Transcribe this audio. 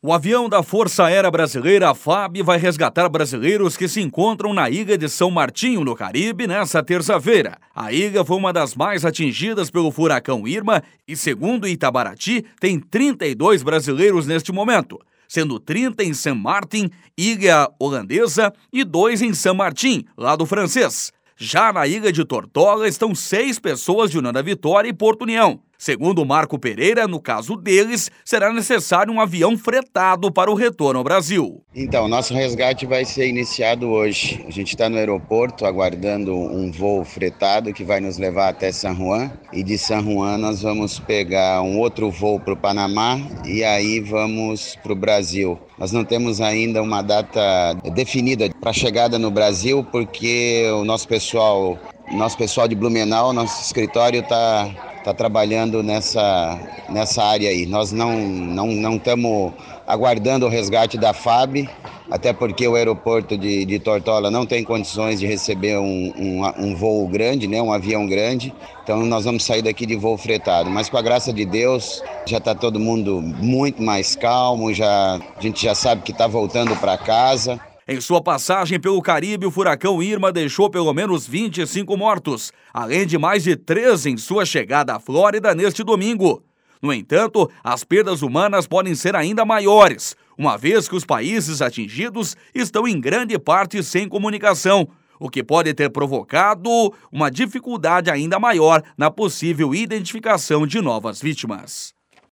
O avião da Força Aérea Brasileira, FAB, vai resgatar brasileiros que se encontram na ilha de São Martinho, no Caribe, nesta terça-feira. A ilha foi uma das mais atingidas pelo furacão Irma e, segundo Itabaraty, tem 32 brasileiros neste momento, sendo 30 em Saint Martin, ilha holandesa, e 2 em Saint Martin, lado francês. Já na ilha de Tortola estão 6 pessoas de União da Vitória e Porto União. Segundo Marco Pereira, no caso deles, será necessário um avião fretado para o retorno ao Brasil. Então, nosso resgate vai ser iniciado hoje. A gente está no aeroporto aguardando um voo fretado que vai nos levar até San Juan. E de San Juan nós vamos pegar um outro voo para o Panamá e aí vamos para o Brasil. Nós não temos ainda uma data definida para a chegada no Brasil, porque o nosso pessoal de Blumenau, nosso escritório está trabalhando nessa área aí. Nós não estamos aguardando o resgate da FAB, até porque o aeroporto de Tortola não tem condições de receber um voo grande, né, um avião grande. Então nós vamos sair daqui de voo fretado. Mas com a graça de Deus, já está todo mundo muito mais calmo, a gente já sabe que está voltando para casa. Em sua passagem pelo Caribe, o furacão Irma deixou pelo menos 25 mortos, além de mais de 13 em sua chegada à Flórida neste domingo. No entanto, as perdas humanas podem ser ainda maiores, uma vez que os países atingidos estão em grande parte sem comunicação, o que pode ter provocado uma dificuldade ainda maior na possível identificação de novas vítimas.